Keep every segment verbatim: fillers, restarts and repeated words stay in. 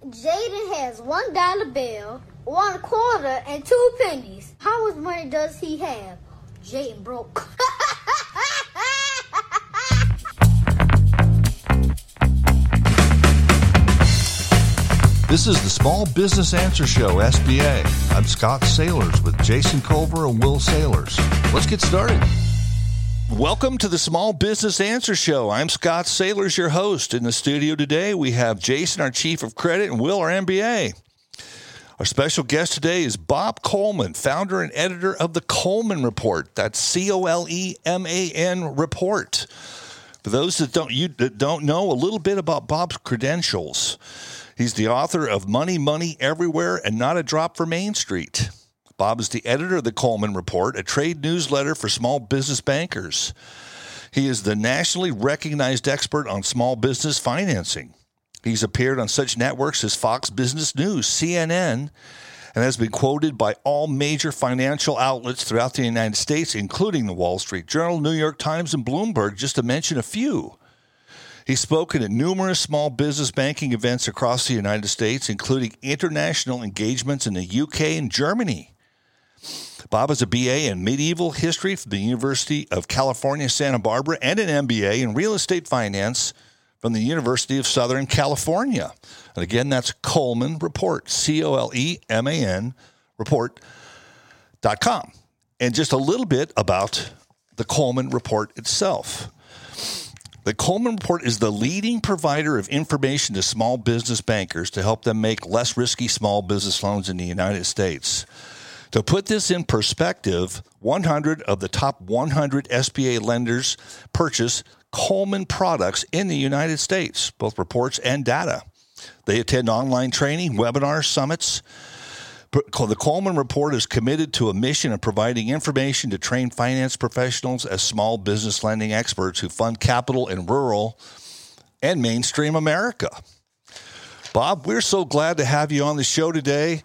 Jaden has one dollar bill, one quarter, and two pennies. How much money does he have? Jaden broke. This is the Small Business Answer Show, S B A. I'm Scott Sailors with Jason Culver and Will Sailors. Let's get started. Welcome to the Small Business Answer Show. I'm Scott Sailors, your host. In the studio today, we have Jason, our Chief of Credit, and Will, our M B A. Our special guest today is Bob Coleman, founder and editor of the Coleman Report. That's C O L E M A N Report. For those that don't, you, that don't know a little bit about Bob's credentials, he's the author of Money, Money Everywhere, and Not a Drop for Main Street. Bob is the editor of the Coleman Report, a trade newsletter for small business bankers. He is the nationally recognized expert on small business financing. He's appeared on such networks as Fox Business News, C N N, and has been quoted by all major financial outlets throughout the United States, including the Wall Street Journal, New York Times, and Bloomberg, just to mention a few. He's spoken at numerous small business banking events across the United States, including international engagements in the U K and Germany. Bob is a B A in medieval history from the University of California, Santa Barbara, and an M B A in real estate finance from the University of Southern California. And again, that's Coleman Report, C O L E M A N report dot com. And just a little bit about the Coleman Report itself. The Coleman Report is the leading provider of information to small business bankers to help them make less risky small business loans in the United States. To put this in perspective, one hundred of the top one hundred S B A lenders purchase Coleman products in the United States, both reports and data. They attend online training, webinars, summits. The Coleman Report is committed to a mission of providing information to train finance professionals as small business lending experts who fund capital in rural and mainstream America. Bob, we're so glad to have you on the show today.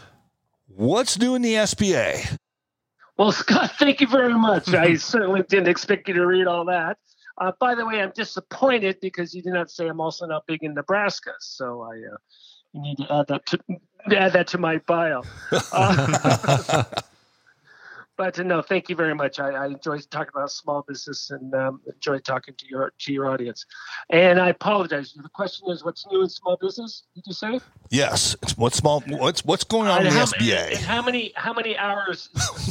What's new in the S B A? Well, Scott, thank you very much. I certainly didn't expect you to read all that. Uh, by the way, I'm disappointed because you did not say I'm also not big in Nebraska. So I uh, you need to add that to add that to my bio. Uh, but uh, no, thank you very much. I, I enjoy talking about small business and um, enjoy talking to your to your audience. And I apologize. The question is, what's new in small business? Did you say? Yes. What's small? What's what's going on uh, in the how, S B A? And how many how many hours?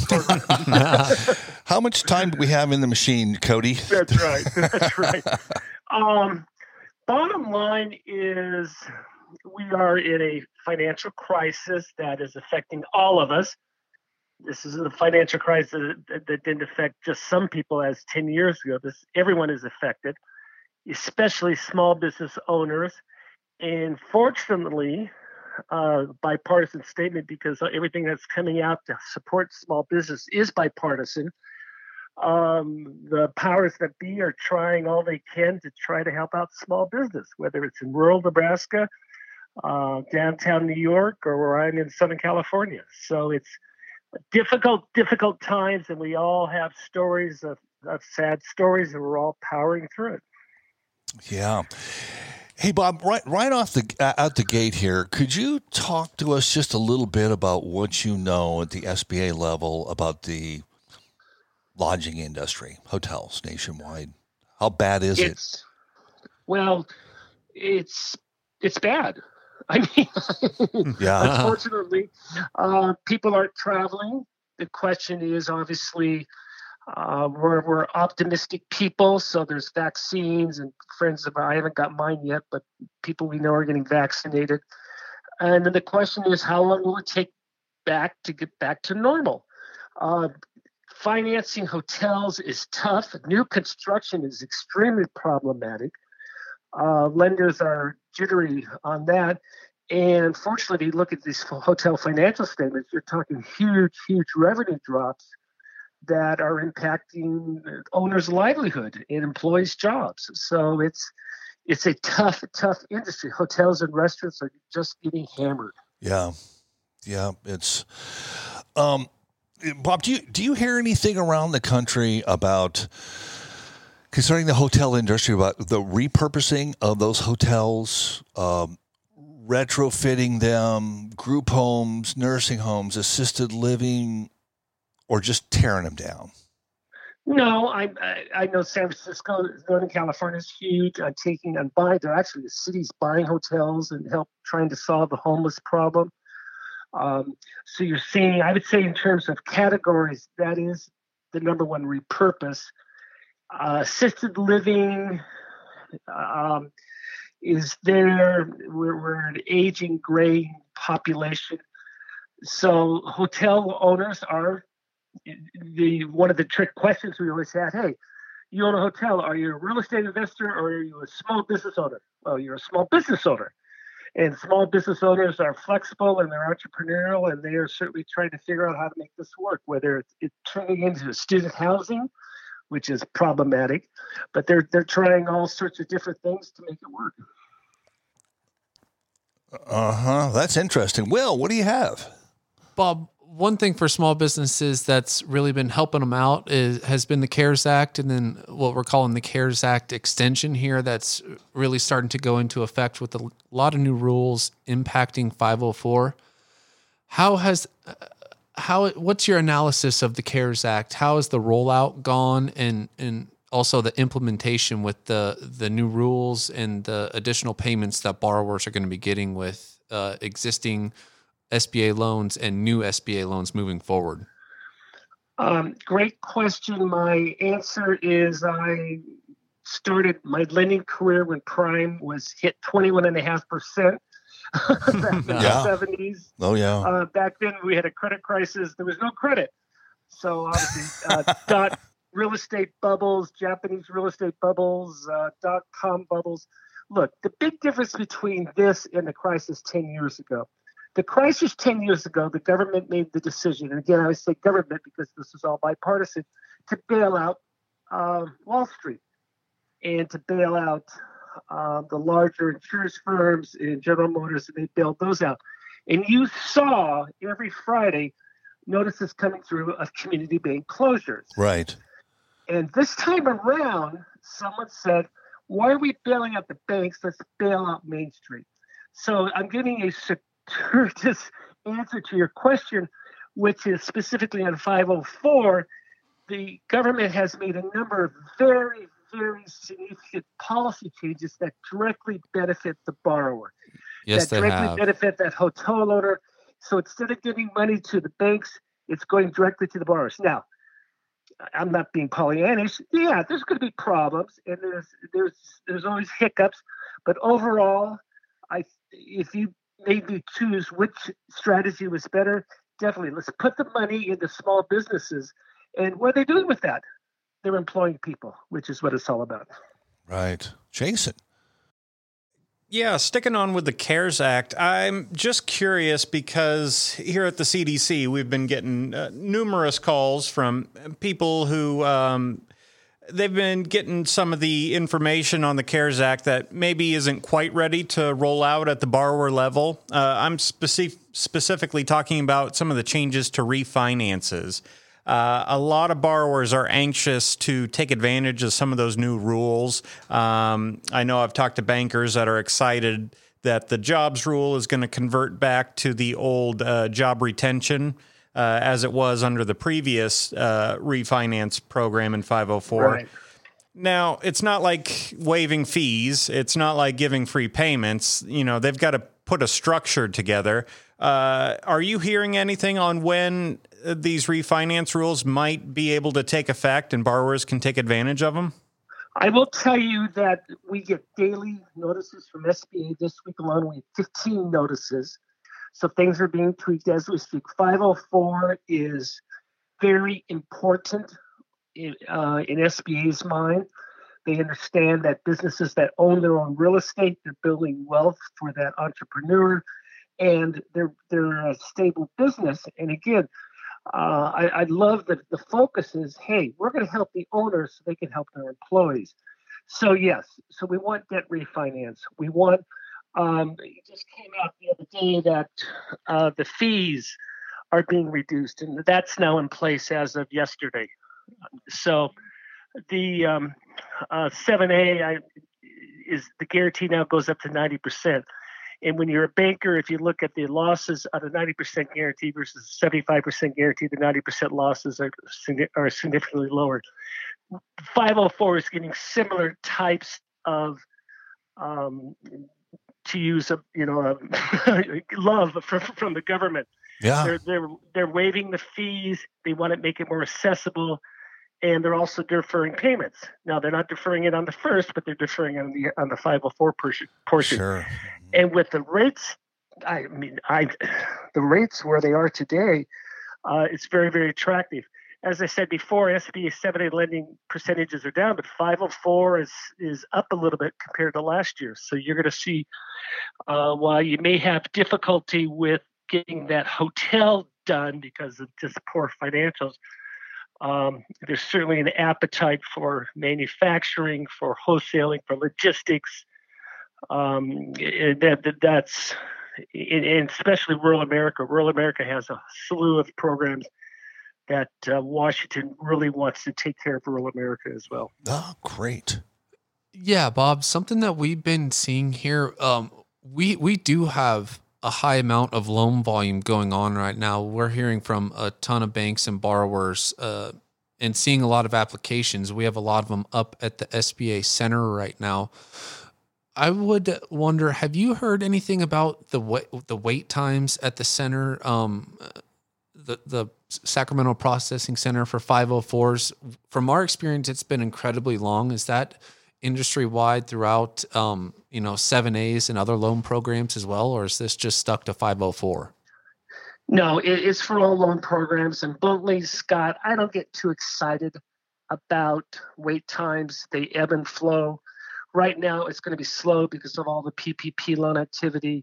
How much time do we have in the machine, Cody? That's right. That's right. Um, bottom line is, we are in a financial crisis that is affecting all of us. This is a financial crisis that, that didn't affect just some people as ten years ago. This everyone is affected, especially small business owners. And fortunately, uh, bipartisan statement, because everything that's coming out to support small business is bipartisan. Um, the powers that be are trying all they can to try to help out small business, whether it's in rural Nebraska, uh, downtown New York, or where I'm in Southern California. So it's difficult, difficult times, and we all have stories of, of sad stories, and we're all powering through it. Yeah. Hey, Bob, right right off the uh, out the gate here, could you talk to us just a little bit about what you know at the S B A level about the lodging industry, hotels nationwide? How bad is it's, it? Well, it's it's bad. I mean, yeah. Unfortunately, uh, people aren't traveling. The question is, obviously, uh, we're, we're optimistic people, so there's vaccines, and friends of mine, I haven't got mine yet, but people we know are getting vaccinated. And then the question is, how long will it take back to get back to normal? Uh, financing hotels is tough. New construction is extremely problematic. Uh, lenders are jittery on that. And unfortunately, if you look at these hotel financial statements, you're talking huge, huge revenue drops that are impacting owners' livelihood and employees' jobs. So it's it's a tough, tough industry. Hotels and restaurants are just getting hammered. Yeah, yeah. It's um, Bob. Do you do you hear anything around the country about concerning the hotel industry, about the repurposing of those hotels, um, retrofitting them, group homes, nursing homes, assisted living, or just tearing them down? No, I, I I know San Francisco, Northern California is huge on taking on buying. They're actually the city's buying hotels and help trying to solve the homeless problem. Um, so you're seeing, I would say, in terms of categories, that is the number one repurpose. Uh, assisted living um, is there. We're, we're an aging, gray population. So hotel owners are the one of the trick questions we always had. Hey, you own a hotel. Are you a real estate investor or are you a small business owner? Well, you're a small business owner. And small business owners are flexible and they're entrepreneurial, and they are certainly trying to figure out how to make this work, whether it's, it's turning into student housing, which is problematic, but they're they're trying all sorts of different things to make it work. Uh-huh. That's interesting. Will, what do you have? Bob, one thing for small businesses that's really been helping them out is has been the CARES Act, and then what we're calling the CARES Act extension here that's really starting to go into effect with a lot of new rules impacting five oh four. How has how what's your analysis of the CARES Act? How has the rollout gone, and and also the implementation with the the new rules and the additional payments that borrowers are going to be getting with uh, existing S B A loans and new S B A loans moving forward? Um, great question. My answer is I started my lending career when prime was hit twenty-one and a half percent back in Yeah. the seventies. Oh, yeah. Uh, back then we had a credit crisis. There was no credit. So obviously uh, dot real estate bubbles, Japanese real estate bubbles, uh, dot com bubbles. Look, the big difference between this and the crisis ten years ago. The crisis ten years ago, the government made the decision, and again, I say government because this is all bipartisan, to bail out uh, Wall Street and to bail out uh, the larger insurance firms and General Motors, and they bailed those out. And you saw every Friday notices coming through of community bank closures. Right. And this time around, someone said, why are we bailing out the banks? Let's bail out Main Street. So I'm giving a circuitous answer to your question, which is specifically on five oh four. The government has made a number of very, very significant policy changes that directly benefit the borrower. Yes, that they directly have. benefit that hotel owner. So instead of giving money to the banks, it's going directly to the borrowers. Now, I'm not being Pollyannish. Yeah, there's going to be problems, and there's there's there's always hiccups. But overall, I if you made me choose which strategy was better, definitely let's put the money into small businesses. And what are they doing with that? They're employing people, which is what it's all about. Right. Jason. Yeah, sticking on with the CARES Act, I'm just curious because here at the C D C, we've been getting uh, numerous calls from people who um, they've been getting some of the information on the CARES Act that maybe isn't quite ready to roll out at the borrower level. Uh, I'm speci- specifically talking about some of the changes to refinances. Uh, a lot of borrowers are anxious to take advantage of some of those new rules. Um, I know I've talked to bankers that are excited that the jobs rule is going to convert back to the old uh, job retention uh, as it was under the previous uh, refinance program in five oh four. Right. Now, it's not like waiving fees. It's not like giving free payments. You know, they've got to put a structure together. Uh, are you hearing anything on when these refinance rules might be able to take effect and borrowers can take advantage of them? I will tell you that we get daily notices from S B A. This week alone, we have fifteen notices. So things are being tweaked as we speak. five oh four is very important in, uh, in S B A's mind. They understand that businesses that own their own real estate, they're building wealth for that entrepreneur, and they're they're a stable business. And again, uh, I, I love that the focus is, hey, we're going to help the owners so they can help their employees. So yes, so we want debt refinance. We want. Um, it just came out the other day that uh, the fees are being reduced, and that's now in place as of yesterday. So the um, uh, seven A I, is the guarantee now goes up to ninety percent. And when you're a banker, if you look at the losses on a ninety percent guarantee versus seventy-five percent guarantee, the ninety percent losses are, are significantly lower. five oh four is getting similar types of, um, to use a you know a love from from the government. Yeah, they're they're they're waiving the fees. They want to make it more accessible, and they're also deferring payments. Now they're not deferring it on the first, but they're deferring it on the on the five oh four portion. Sure. And with the rates, I mean, I the rates where they are today, uh, it's very very attractive. As I said before, S B A seven A lending percentages are down, but five oh four is is up a little bit compared to last year. So you're going to see, uh, while you may have difficulty with getting that hotel done because of just poor financials, um, there's certainly an appetite for manufacturing, for wholesaling, for logistics. Um, that, that that's, and especially rural America. Rural America has a slew of programs that uh, Washington really wants to take care of rural America as well. Oh, great. Yeah, Bob, something that we've been seeing here, um, we, we do have a high amount of loan volume going on right now. We're hearing from a ton of banks and borrowers uh, and seeing a lot of applications. We have a lot of them up at the S B A Center right now. I would wonder, have you heard anything about the wait, the wait times at the center, um, the the Sacramento Processing Center for five oh fours? From our experience, it's been incredibly long. Is that industry-wide throughout, um, you know, seven A's and other loan programs as well, or is this just stuck to five oh four? No, it, it's for all loan programs. And bluntly, Scott, I don't get too excited about wait times. They ebb and flow. Right now, it's going to be slow because of all the P P P loan activity.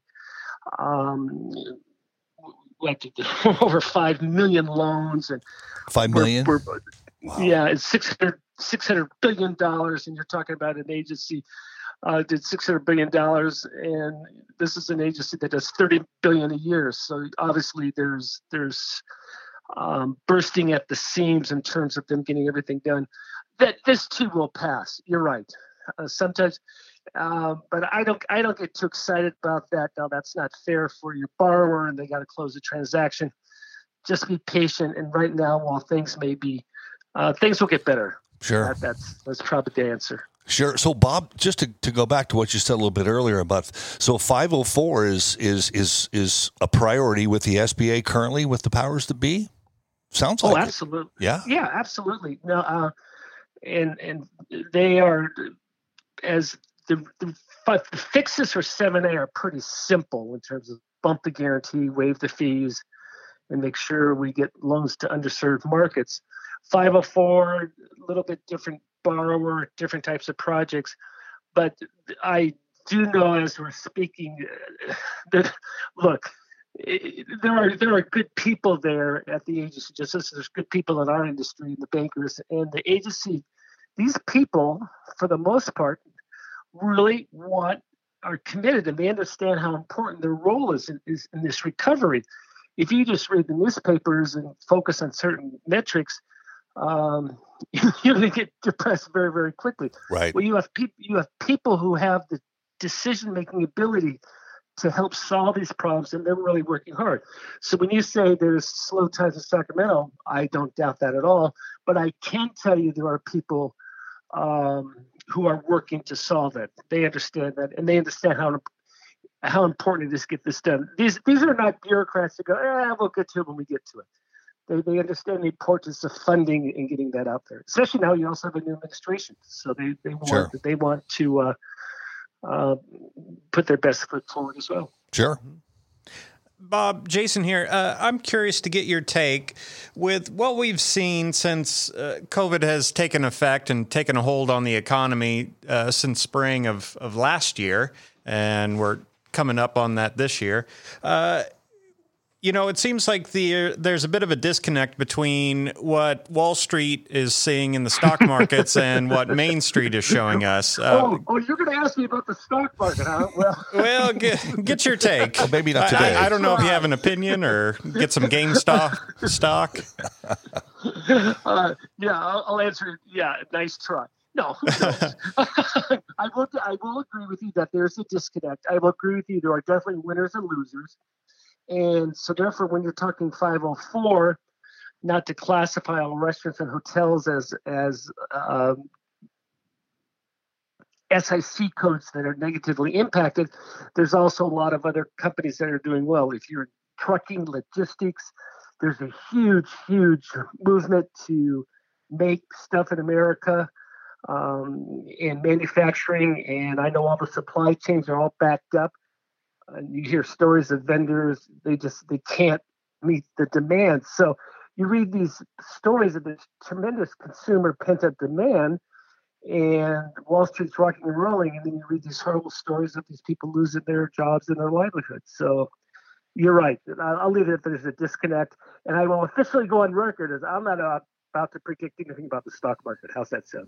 Um, what did the, over five million loans, and five million. We're, we're, wow. Yeah, it's six hundred billion dollars, and you're talking about an agency uh, did six hundred billion dollars, and this is an agency that does thirty billion dollars a year. So obviously, there's there's um, bursting at the seams in terms of them getting everything done. That this too will pass. You're right. Uh, sometimes, uh, but I don't. I don't get too excited about that. Now, that's not fair for your borrower, and they got to close the transaction. Just be patient, and right now, while things may be, uh, things will get better. Sure, that, that's that's probably the answer. Sure. So, Bob, just to, to go back to what you said a little bit earlier about, so five oh four is is is is a priority with the S B A currently with the powers that be. Sounds like oh, it. absolutely. Yeah. Yeah, absolutely. No, uh, and and they are. As the, the, the fixes for seven A are pretty simple in terms of bump the guarantee, waive the fees, and make sure we get loans to underserved markets. five oh four, a little bit different borrower, different types of projects. But I do know as we're speaking that, look, it, there are there are good people there at the agency, just as there's good people in our industry, the bankers, and the agency. These people, for the most part, really want, are committed, and they understand how important their role is in, is in this recovery. If you just read the newspapers and focus on certain metrics, um, you're going to get depressed very, very quickly. Right. Well, you have people, you have people who have the decision-making ability to help solve these problems, and they're really working hard. So when you say there's slow times in Sacramento, I don't doubt that at all. But I can tell you there are people um, who are working to solve it. They understand that, and they understand how how important it is to get this done. These these are not bureaucrats that go, eh, we'll get to it when we get to it. They they understand the importance of funding and getting that out there. Especially now, you also have a new administration, so they they want Sure. they want to uh, uh, put their best foot forward as well. Sure. Bob, Jason here. Uh, I'm curious to get your take with what we've seen since uh, COVID has taken effect and taken a hold on the economy uh, since spring of, of last year, and we're coming up on that this year. Uh, you know, it seems like the uh, there's a bit of a disconnect between what Wall Street is seeing in the stock markets and what Main Street is showing us. Uh, oh, oh, you're going to ask me about the stock market, huh? Well, well get, get your take. Well, maybe not today. I, I don't know if you have an opinion or get some GameStop stock. Uh, yeah, I'll, I'll answer. Yeah, nice try. No, who knows? I will. I will agree with you that there's a disconnect. I will agree with you. There are definitely winners and losers, and so therefore, when you're talking five oh four, not to classify all restaurants and hotels as as um, S I C codes that are negatively impacted, there's also a lot of other companies that are doing well. If you're trucking, logistics, there's a huge, huge movement to make stuff in America. Um, in manufacturing, and I know all the supply chains are all backed up. Uh, you hear stories of vendors, they just they can't meet the demand. So you read these stories of this tremendous consumer pent-up demand, and Wall Street's rocking and rolling, and then you read these horrible stories of these people losing their jobs and their livelihoods. So you're right. I'll, I'll leave it if there's a disconnect, and I will officially go on record as I'm not a about to predict anything about the stock market. How's that sound?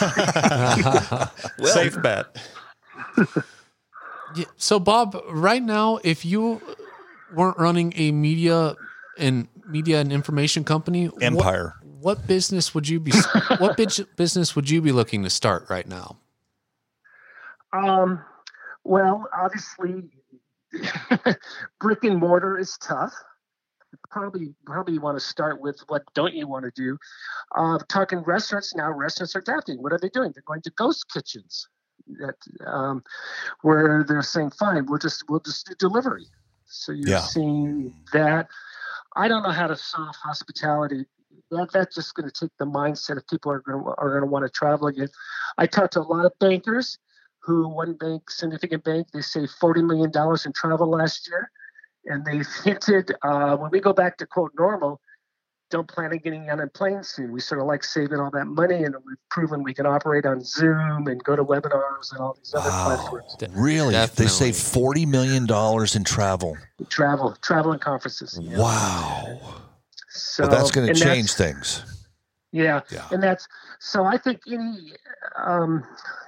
Well, safe bet. Yeah, so Bob, right now, if you weren't running a media and media and information company, empire, what, what business would you be? What business would you be looking to start right now? Um, well, obviously, brick and mortar is tough. Probably, probably you want to start with what don't you want to do. Uh, talking restaurants now, restaurants are adapting. What are they doing? They're going to ghost kitchens, that um, where they're saying, "Fine, we'll just we'll just do delivery." So you're yeah. seeing that. I don't know how to solve hospitality. That that's just going to take the mindset of people are going to, are going to want to travel again. I talked to a lot of bankers who, one bank, significant bank, they saved forty million dollars in travel last year. And they've hinted, uh, when we go back to quote normal, don't plan on getting on a plane soon. We sort of like saving all that money, and we've proven we can operate on Zoom and go to webinars and all these other wow. platforms. Really? Definitely. They saved forty million dollars in travel. Travel, travel and conferences. Yeah. Wow. So well, that's going to change things. Yeah. yeah. And that's, so I think any, um,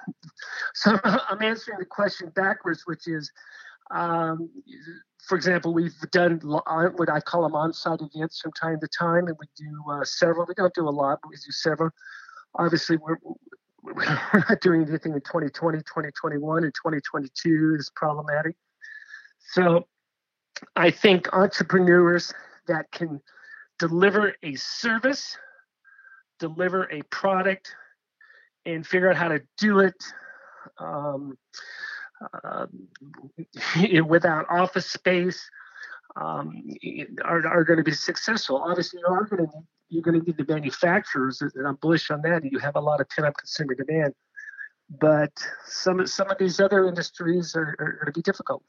so I'm answering the question backwards, which is, um, for example, we've done what I call them on-site events from time to time, and we do uh, several. We don't do a lot, but we do several. Obviously, we're, we're not doing anything in twenty twenty, twenty twenty-one, and twenty twenty-two is problematic. So I think entrepreneurs that can deliver a service, deliver a product, and figure out how to do it um, Uh, without office space, um, are, are going to be successful. Obviously, you are going to you're going to need the manufacturers, and I'm bullish on that. You have a lot of pent-up consumer demand, but some some of these other industries are, are going to be difficult.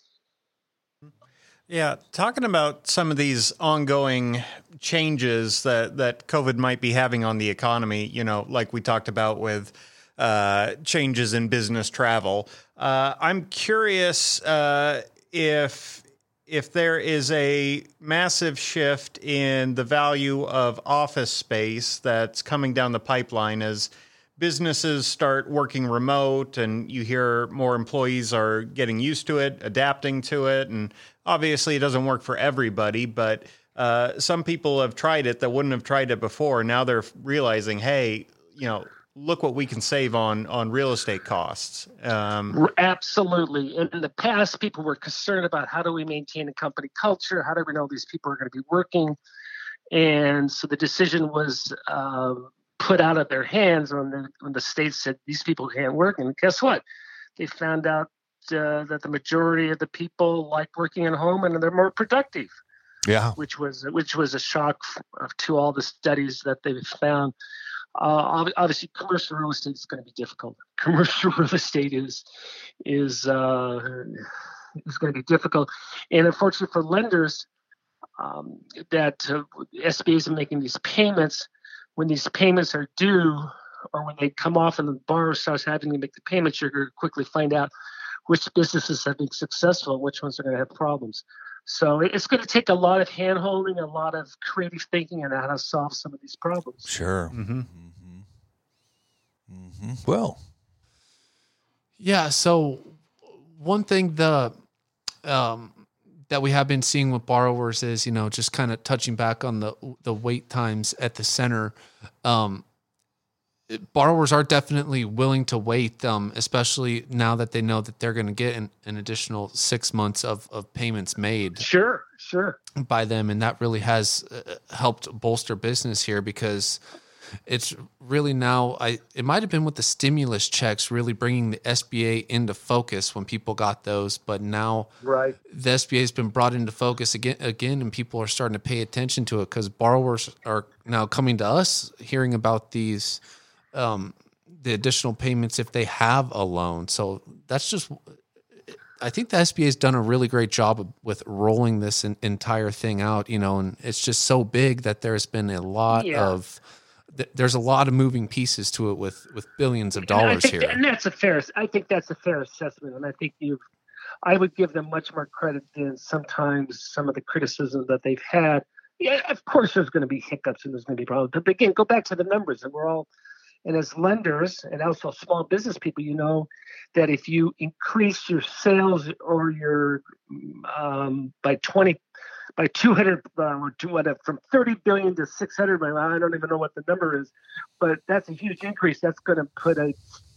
Yeah, talking about some of these ongoing changes that that COVID might be having on the economy. You know, like we talked about with uh, changes in business travel. Uh, I'm curious uh, if if there is a massive shift in the value of office space that's coming down the pipeline as businesses start working remote, and you hear more employees are getting used to it, adapting to it, and obviously it doesn't work for everybody, but uh, some people have tried it that wouldn't have tried it before. Now they're realizing, hey, you know, look what we can save on on real estate costs. Um, Absolutely. And in the past, people were concerned about how do we maintain a company culture? How do we know these people are going to be working? And so the decision was uh, put out of their hands when the, when the state said these people can't work. And guess what? They found out uh, that the majority of the people like working at home and they're more productive. Yeah. Which was which was a shock to all the studies that they've found. Uh, obviously, commercial real estate is going to be difficult. Commercial real estate is is uh, is going to be difficult, and unfortunately for lenders, um, that uh, S B As are making these payments. When these payments are due, or when they come off and the borrower starts having to make the payments, you're going to quickly find out which businesses have been successful and which ones are going to have problems. So it's going to take a lot of hand-holding, a lot of creative thinking on how to solve some of these problems. Sure. Mm-hmm. Mm-hmm. Mm-hmm. Well. Yeah, so one thing the um, that we have been seeing with borrowers is, you know, just kind of touching back on the the wait times at the center. Um, borrowers are definitely willing to wait, um, especially now that they know that they're going to get an, an additional six months of, of payments made. Sure, sure. By them. And that really has uh, helped bolster business here, because it's really now, I it might have been with the stimulus checks really bringing the S B A into focus when people got those, but now right. the S B A has been brought into focus again, again, and people are starting to pay attention to it, because borrowers are now coming to us hearing about these, um, the additional payments if they have a loan. So that's just, I think the S B A has done a really great job with rolling this in, entire thing out, you know, and it's just so big that there's been a lot yeah. of, there's a lot of moving pieces to it with, with billions of dollars and here. That, and that's a fair, I think that's a fair assessment. And I think you've, I would give them much more credit than sometimes some of the criticism that they've had. Yeah, of course there's going to be hiccups and there's going to be problems. But again, go back to the numbers, and we're all, and as lenders and also small business people, you know that if you increase your sales or your um, by twenty, by two hundred, uh, or two, whatever, from thirty billion to six hundred, I don't even know what the number is, but that's a huge increase. That's going to put a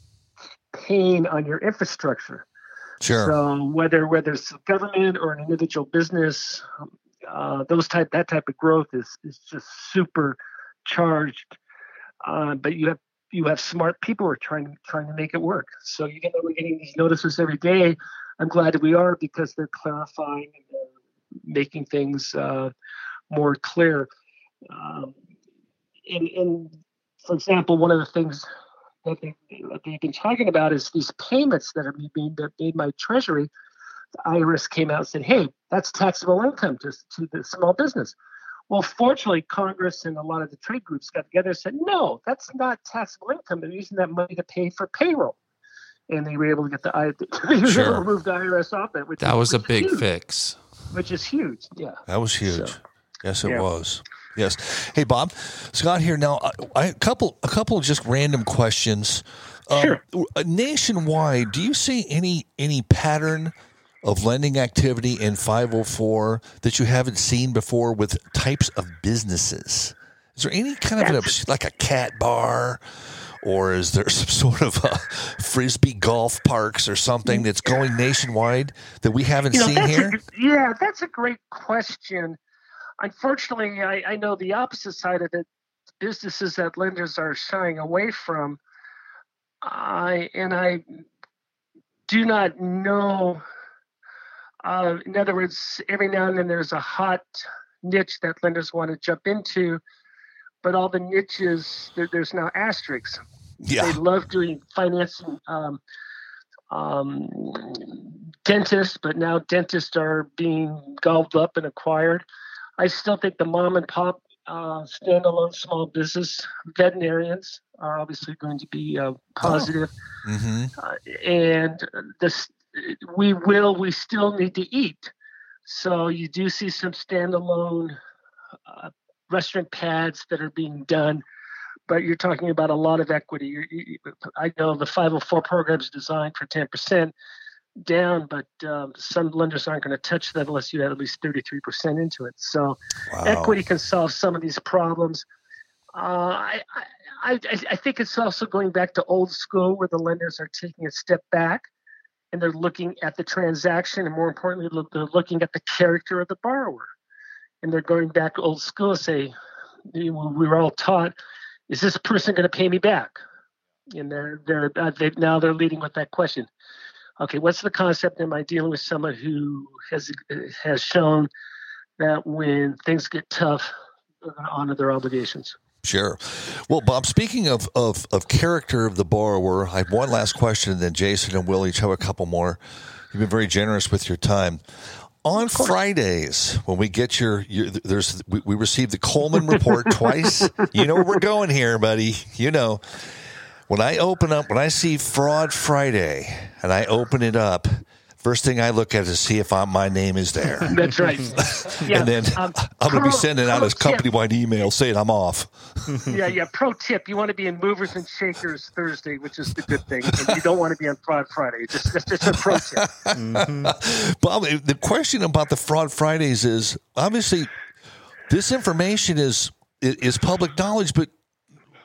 pain on your infrastructure. Sure. So whether whether it's government or an individual business, uh, those type that type of growth is is just super charged. Uh, but you have you have smart people who are trying trying to make it work. So even though we're getting these notices every day, I'm glad that we are, because they're clarifying and they're making things uh, more clear. Um, and, and for example, one of the things that they, that they've been talking about is these payments that are being made by Treasury. The I R S came out and said, "Hey, that's taxable income to to the small business." Well, fortunately, Congress and a lot of the trade groups got together and said, no, that's not taxable income. They're using that money to pay for payroll. And they were able to get the I R S, they were sure. able to move the I R S off it. Which that is, was a which big huge, fix. Which is huge, yeah. That was huge. So, yes, it yeah. was. Yes. Hey, Bob, Scott here. Now, I, a couple, a couple of just random questions. Sure. Um, nationwide, do you see any any pattern of lending activity in five oh four that you haven't seen before with types of businesses? Is there any kind of an, like a cat bar, or is there some sort of a frisbee golf parks or something that's going nationwide that we haven't you know, seen here? A, yeah, that's a great question. Unfortunately, I, I know the opposite side of it. Businesses that lenders are shying away from. I and I do not know. Uh, in other words, every now and then there's a hot niche that lenders want to jump into, but all the niches, there, there's now asterisks. Yeah. They love doing financing um, um, dentists, but now dentists are being gobbled up and acquired. I still think the mom and pop uh, standalone small business veterinarians are obviously going to be uh, positive. Oh. Mm-hmm. Uh, and this, we will, we still need to eat. So you do see some standalone uh, restaurant pads that are being done, but you're talking about a lot of equity. You, you, I know the five oh four program is designed for ten percent down, but um, some lenders aren't going to touch that unless you have at least thirty-three percent into it. So wow. Equity can solve some of these problems. Uh, I, I, I, I think it's also going back to old school where the lenders are taking a step back and they're looking at the transaction, and more importantly, they're looking at the character of the borrower. And they're going back to old school and say, we were all taught, is this person going to pay me back? And they're they're uh, they now they're leading with that question. Okay, what's the concept? Am I dealing with someone who has has shown that when things get tough, they're going to honor their obligations? Sure. Well, Bob, speaking of, of, of character of the borrower, I have one last question, and then Jason and Will each have a couple more. You've been very generous with your time. On Fridays, when we get your, your there's we, we receive the Coleman report twice. You know where we're going here, buddy. You know. When I open up, when I see Fraud Friday, and I open it up, first thing I look at is to see if I'm, my name is there. That's right. Yeah. And then um, I'm going to be sending out a company-wide email saying I'm off. Yeah, yeah. Pro tip, you want to be in Movers and Shakers Thursday, which is the good thing. And you don't want to be on Fraud Friday. Just, just, just a pro tip. Mm-hmm. Bob, the question about the Fraud Fridays is, obviously, this information is is public knowledge, but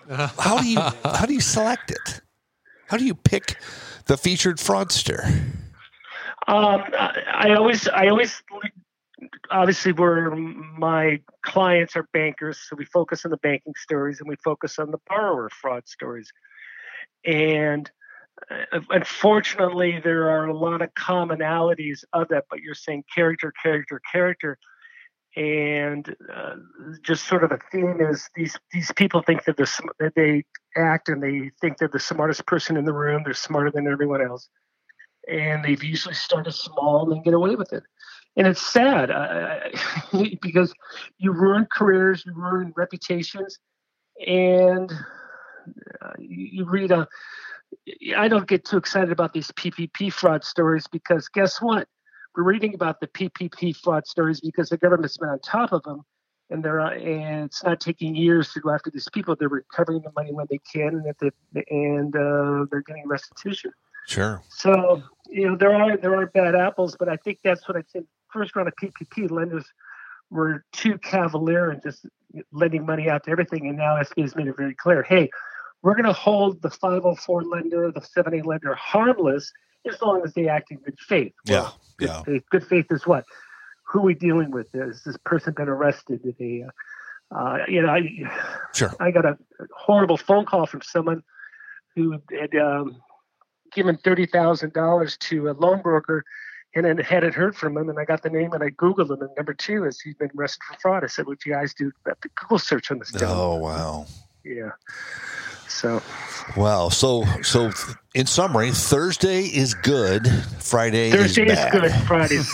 how do you how do you select it? How do you pick the featured fraudster? Um, I, I always, I always, obviously, we're my clients are bankers, so we focus on the banking stories and we focus on the borrower fraud stories. And uh, unfortunately, there are a lot of commonalities of that. But you're saying character, character, character. And uh, just sort of a theme is these these people think that, the, that they act and they think they're the smartest person in the room. They're smarter than everyone else. And they've usually started small and then get away with it. And it's sad uh, because you ruin careers, you ruin reputations. And uh, you, you read, a, I don't get too excited about these P P P fraud stories because guess what? We're reading about the P P P fraud stories because the government's been on top of them, and they're uh, and it's not taking years to go after these people. They're recovering the money when they can, and that they, and uh, they're getting restitution. Sure. So you know there are there are bad apples, but I think that's what I said. First round of P P P lenders were too cavalier and just lending money out to everything, and now S B A has made it very clear. Hey, we're going to hold the five oh four lender, the seven A lender harmless as long as they act in good faith. Well, yeah, good yeah. faith. Good faith is what? Who are we dealing with? Has this person been arrested? Did they, uh, uh, you know, I, Sure. I got a horrible phone call from someone who had um, given thirty thousand dollars to a loan broker and then hadn't heard from him. And I got the name and I Googled him. And number two is he's been arrested for fraud. I said, what do you guys do? A Google search on this. Oh, wow. Yeah. So. Wow. So, so in summary, Thursday is good. Friday Thursday is is bad. good. Friday is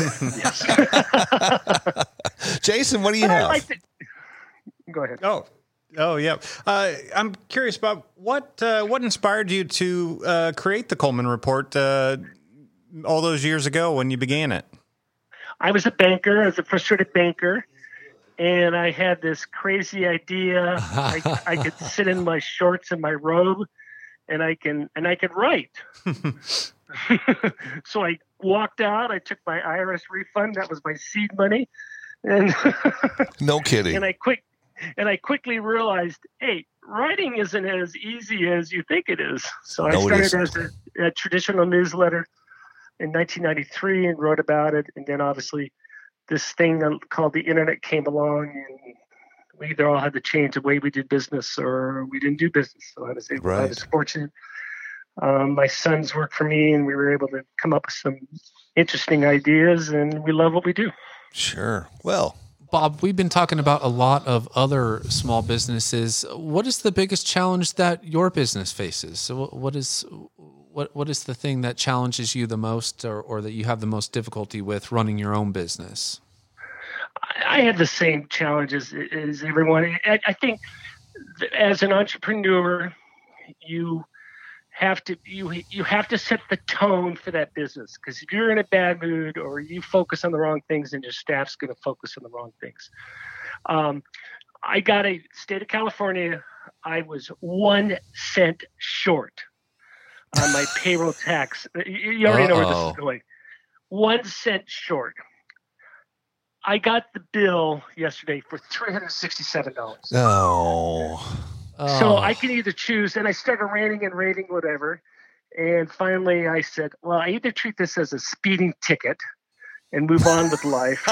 bad. Yes. Jason, what do you But I have? like to, go ahead. Oh, oh yeah. Uh, I'm curious about what uh, what inspired you to uh, create the Coleman Report uh, all those years ago when you began it. I was a banker. I was a frustrated banker. And I had this crazy idea. I, I could sit in my shorts and my robe, and I can and I could write. So I walked out. I took my I R S refund. That was my seed money, and No kidding. and I quick and I quickly realized, hey, writing isn't as easy as you think it is. So I No, it started isn't. as a, a traditional newsletter in nineteen ninety-three and wrote about it, and then obviously this thing called the internet came along, and we either all had to change the way we did business or we didn't do business. So I was able, Right. I was fortunate. Um, my sons worked for me, and we were able to come up with some interesting ideas, and we love what we do. Sure. Well, Bob, we've been talking about a lot of other small businesses. What is the biggest challenge that your business faces? So what is what what is the thing that challenges you the most, or, or that you have the most difficulty with running your own business? I had the same challenges as everyone. I, I think as an entrepreneur, you have to you you have to set the tone for that business, because if you're in a bad mood or you focus on the wrong things, then your staff's going to focus on the wrong things. Um, I got a state of California. I was one cent short on my payroll tax. You already know where this Uh-oh. is going. One cent short. I got the bill yesterday for three hundred sixty-seven dollars. oh, So Oh. I can either choose, and I started ranting and rating whatever. And finally I said, well, I either treat this as a speeding ticket and move on with life.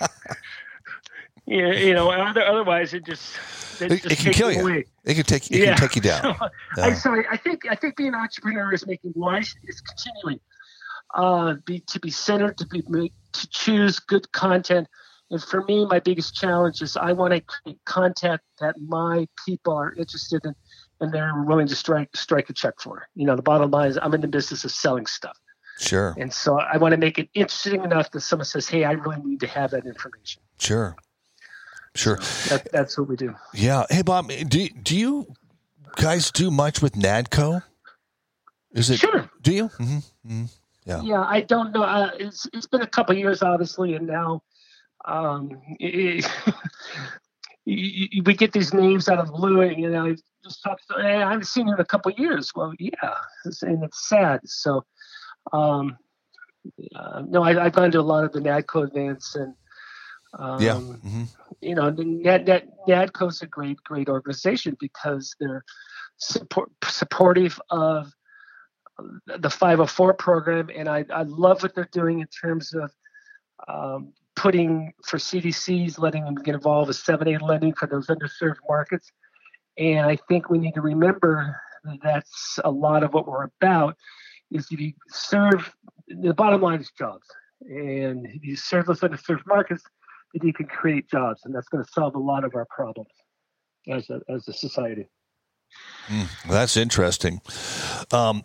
you, you know, other, otherwise it just, it, it, just it can takes kill me you. away. It can take. It Yeah. can take you down. So, Yeah. I, so I, I think I think being an entrepreneur is making wise is continuing uh, be to be centered, to be make, to choose good content. And for me, my biggest challenge is I want to create content that my people are interested in and they're willing to strike strike a check for. You know, the bottom line is I'm in the business of selling stuff. Sure. And so I want to make it interesting enough that someone says, hey, I really need to have that information. Sure. Sure. That, that's what we do. Yeah. Hey, Bob, do do you guys do much with NADCO? Is it? Sure. Do you? Mm-hmm. Mm-hmm. Yeah. Yeah, I don't know. Uh, it's it's been a couple of years, obviously, and now um, it, you, you, we get these names out of the blue, and you know, I just talk. To, hey, I haven't seen you in a couple of years. Well, yeah, it's, and it's sad. So, um, uh, no, I, I've gone to a lot of the NADCO events, and um, Yeah. Mm-hmm. you know, the Nad, Nad, NADCO's a great, great organization because they're support, supportive of the five oh four program, and I, I love what they're doing in terms of um, putting for C D Cs, letting them get involved with seven A lending for those underserved markets. And I think we need to remember that's a lot of what we're about. Is if you serve, the bottom line is jobs, and if you serve those underserved markets, then you can create jobs, and that's going to solve a lot of our problems as a as a society. Mm, that's interesting. Um,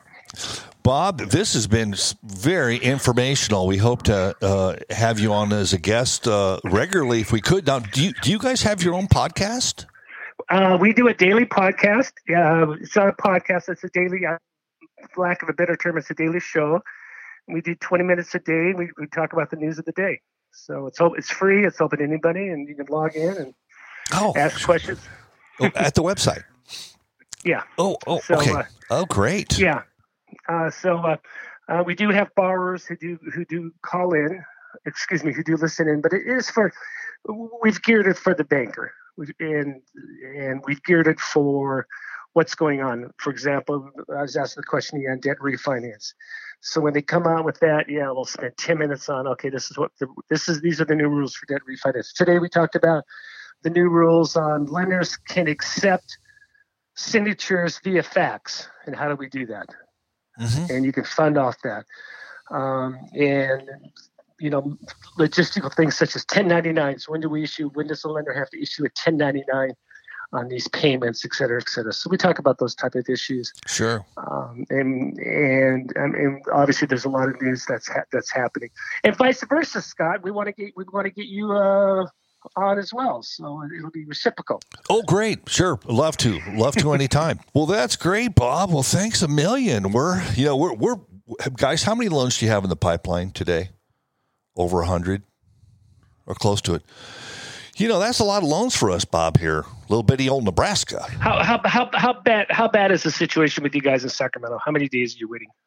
Bob, this has been very informational. We hope to uh, have you on as a guest uh, regularly if we could. Now, do you, do you guys have your own podcast? Uh, we do a daily podcast. Uh, it's not a podcast. It's a daily, uh, for lack of a better term, it's a daily show. We do twenty minutes a day. We, we talk about the news of the day. So it's it's free. It's open to anybody, and you can log in and oh, ask questions. Oh, at the website? Yeah. Oh, oh, so, okay. Uh, oh, great. Yeah. Uh, so uh, uh, we do have borrowers who do who do call in, excuse me, who do listen in, but it is for, we've geared it for the banker, we've, and and we've geared it for what's going on. For example, I was asking the question on debt refinance. So when they come out with that, yeah, we'll spend ten minutes on, okay, this is what the, this is these are the new rules for debt refinance. Today we talked about the new rules on lenders can accept signatures via fax, and how do we do that? Mm-hmm. And you can fund off that. Um, and, you know, logistical things such as ten ninety-nines. When do we issue, when does the lender have to issue a ten ninety-nine on these payments, et cetera, et cetera. So we talk about those type of issues. Sure. Um, and, and, and obviously there's a lot of news that's, ha- that's happening, and vice versa, Scott. We want to get, we want to get you, uh, on as well, so it'll be reciprocal. Oh, great. Sure. Love to. Love to anytime. Well, that's great, Bob. Well, thanks a million. We're, you know, we're, we're, guys, how many loans do you have in the pipeline today? Over a hundred or close to it. You know, that's a lot of loans for us, Bob, here. Little bitty old Nebraska. How, how, how, how bad, how bad is the situation with you guys in Sacramento? How many days are you waiting?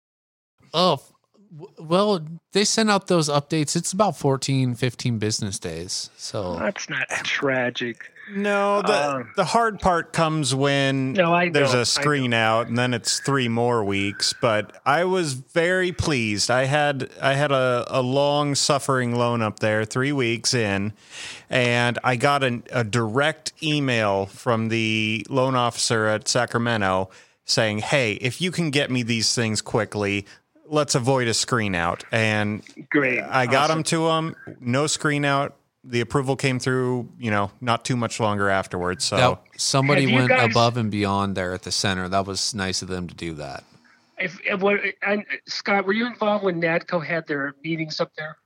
Oh, well, they send out those updates. It's about fourteen, fifteen business days. So that's not tragic. No, the um, the hard part comes when no, I there's know, a screen out, and then it's three more weeks. But I was very pleased. I had I had a, a long suffering loan up there, three weeks in, and I got an, a direct email from the loan officer at Sacramento saying, "Hey, if you can get me these things quickly, let's avoid a screen out." And great, I got awesome. them to them. No screen out. The approval came through, you know, not too much longer afterwards. So now, somebody went guys, above and beyond there at the center. That was nice of them to do that. If, if what, and Scott, were you involved when NADCO had their meetings up there?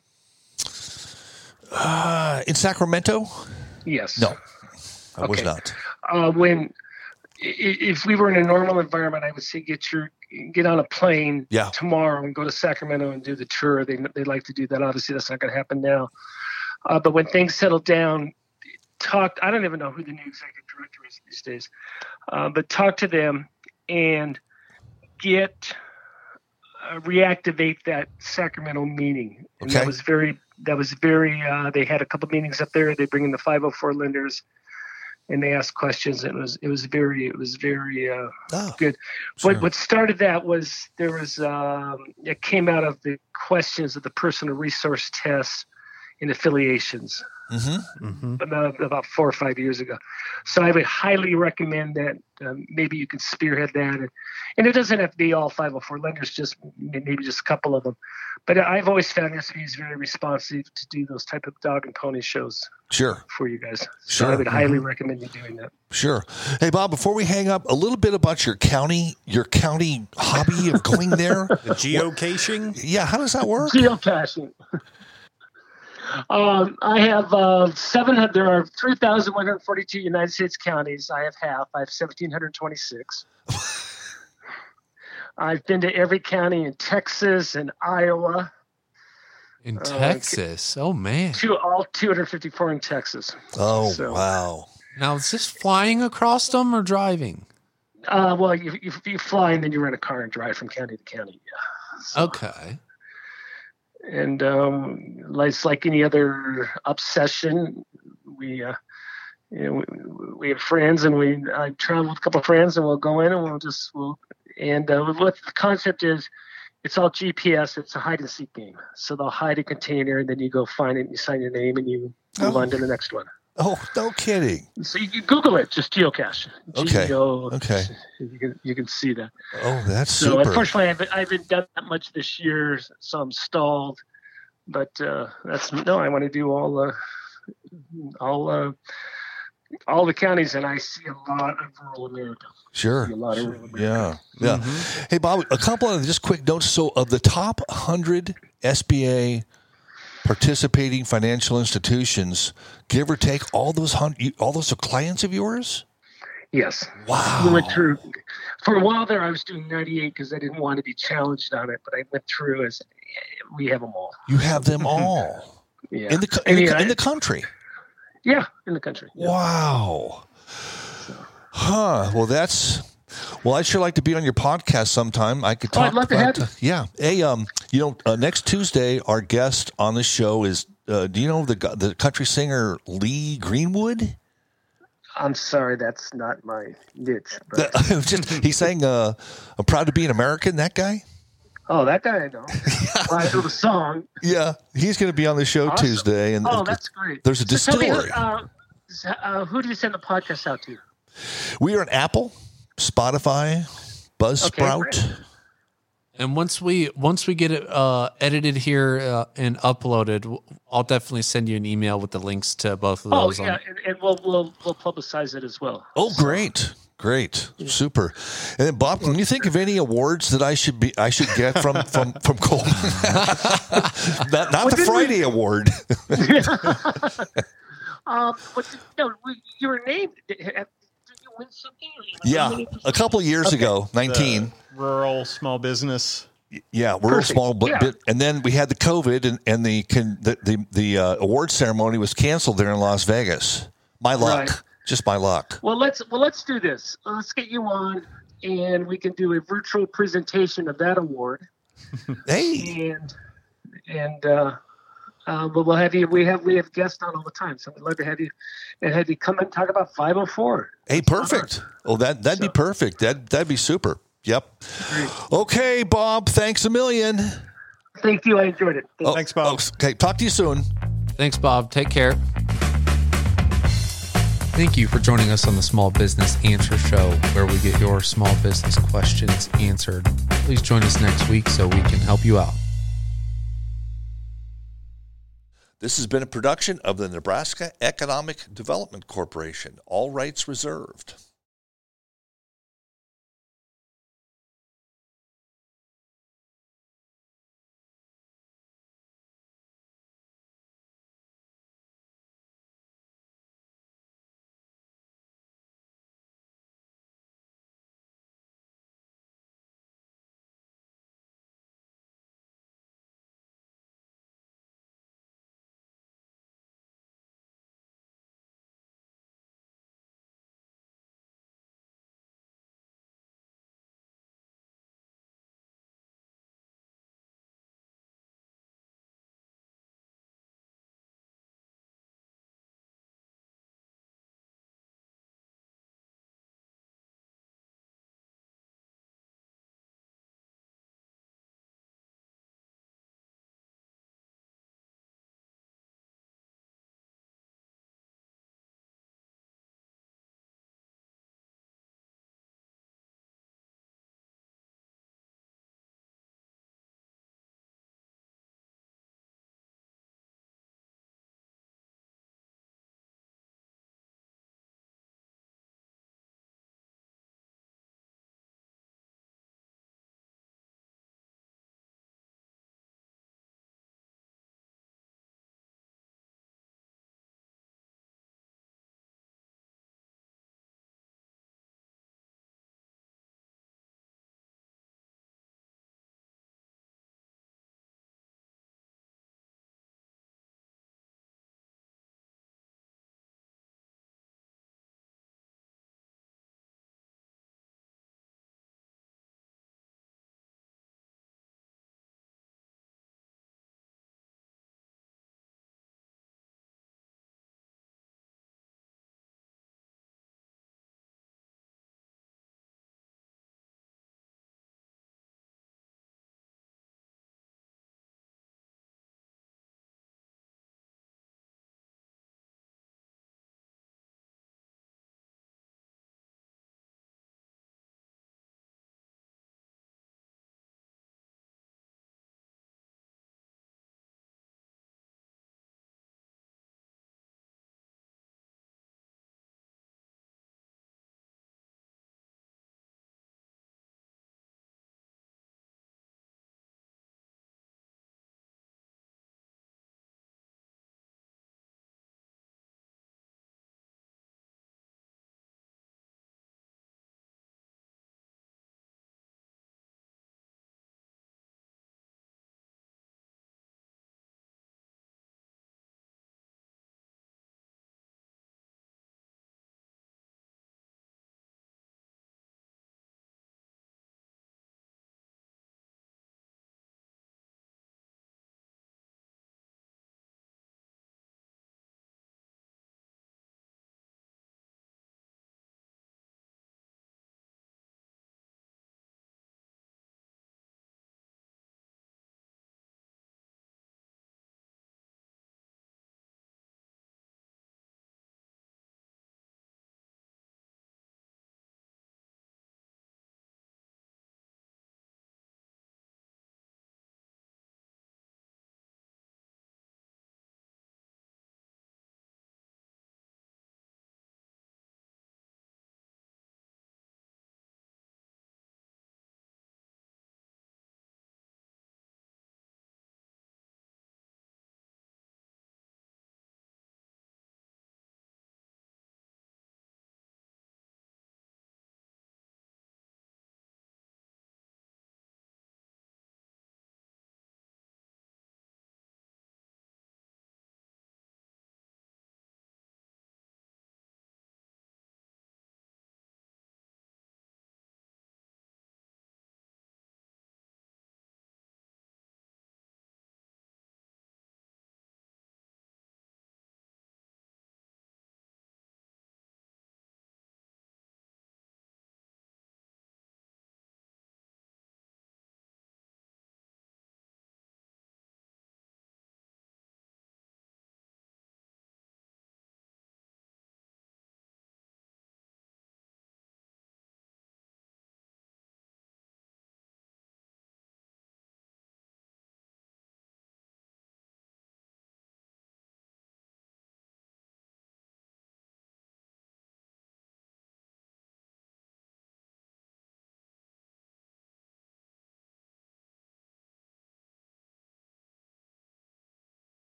Uh, in Sacramento? Yes. No, I okay. was not. Uh, when, if we were in a normal environment, I would say get your get on a plane yeah. tomorrow and go to Sacramento and do the tour. They they like to do that. Obviously, that's not going to happen now. Uh, but when things settle down, talk. I don't even know who the new executive director is these days, uh, but talk to them and get uh, reactivate that Sacramento meeting. And okay. That was very. That was very. Uh, they had a couple meetings up there. They bring in the five oh four lenders, and they asked questions. It was. It was very. It was very uh, oh, good. sure. What What started that was there was. Um, it came out of the questions of the personal resource test in affiliations, mm-hmm. Mm-hmm. About, about four or five years ago. So I would highly recommend that um, maybe you can spearhead that. And, and it doesn't have to be all five oh four lenders, just maybe just a couple of them. But I've always found S B is very responsive to do those type of dog and pony shows. Sure. For you guys. Sure. So I would highly mm-hmm. recommend you doing that. Sure. Hey, Bob, before we hang up, a little bit about your county, your county hobby of going there. The geocaching? What, yeah. How does that work? Geocaching. Um, I have uh, seven hundred. There are three thousand one hundred forty-two United States counties. I have half. I have one thousand seven hundred twenty-six. I've been to every county in Texas and Iowa. In uh, Texas? Oh, man. Two, all two hundred fifty-four in Texas. Oh, so, wow. Now, is this flying across them or driving? Uh, well, if you, you, you fly and then you rent a car and drive from county to county. Yeah. So, okay. And um, it's like any other obsession. We, uh, you know, we, we have friends, and we I travel with a couple of friends, and we'll go in and we'll just we'll and uh, what the concept is, it's all G P S. It's a hide and seek game. So they'll hide a container, and then you go find it, and you sign your name, and you move Oh. on to the next one. Oh, no kidding. So you can Google it, just geocache. Okay. Geo, Okay. You can you can see that. Oh, that's So super. unfortunately, I haven't, I haven't done that much this year, so I'm stalled. But uh, that's no, I want to do all uh, all uh, all the counties, and I see a lot of rural America. Sure. I see a lot of rural America. Yeah. Yeah. Mm-hmm. Hey, Bob, a couple of just quick notes. So, of the top one hundred S B A participating financial institutions, give or take, all those hundred, all those are clients of yours? Yes. Wow. We went through for a while there. I was doing ninety-eight because I didn't want to be challenged on it, but I went through as we have them all. You have them all Yeah. in the co- in, the, And, yeah, in the country. yeah, in the country. Yeah. Wow. Huh. Well, that's. Well, I'd sure like to be on your podcast sometime. I could Oh, talk I'd love to about. have uh, yeah. Hey, um, you know, uh, next Tuesday, our guest on the show is. Uh, do you know the gu- the country singer Lee Greenwood? I'm sorry, that's not my niche. But, Just he sang uh, "I'm Proud to Be an American." That guy. oh, that guy I know. Well, I know the song. Yeah, he's going to be on the show Awesome. Tuesday, and Oh, that's great. there's a So tell me, distillery. uh, uh, who do you send the podcast out to? We are on Apple, Spotify, Buzzsprout. Okay, And once we once we get it uh, edited here uh, and uploaded, w- I'll definitely send you an email with the links to both of Oh, those. yeah, on. and, and we'll, we'll we'll publicize it as well. Oh, great, great, super. And then, Bob, can you think of any awards that I should be I should get from from from Cole? not not the didn't Friday award. Um, but no, we- you were named. Did you win something? Or you Yeah, nominated for a couple of years Okay. ago, nineteen. The rural small business. Yeah, we're a Perfect. small bit, Yeah. bit, and then we had the COVID, and and the can, the the, the uh, award ceremony was canceled there in Las Vegas. My luck, Right. just my luck. Well, let's well let's do this. Let's get you on, and we can do a virtual presentation of that award. Hey, and and uh, uh, but we'll have you. We have we have guests on all the time, so we'd love to have you and have you come and talk about five oh four. hey, perfect. Oh, that that'd be So- perfect. That that'd be super. Yep. Okay, Bob. Thanks a million. Thank you. I enjoyed it. Thank Oh, Thanks, Bob. oh, okay, talk to you soon. Thanks, Bob. Take care. Thank you for joining us on the Small Business Answer Show, where we get your small business questions answered. Please join us next week so we can help you out. This has been a production of the Nebraska Economic Development Corporation. All rights reserved.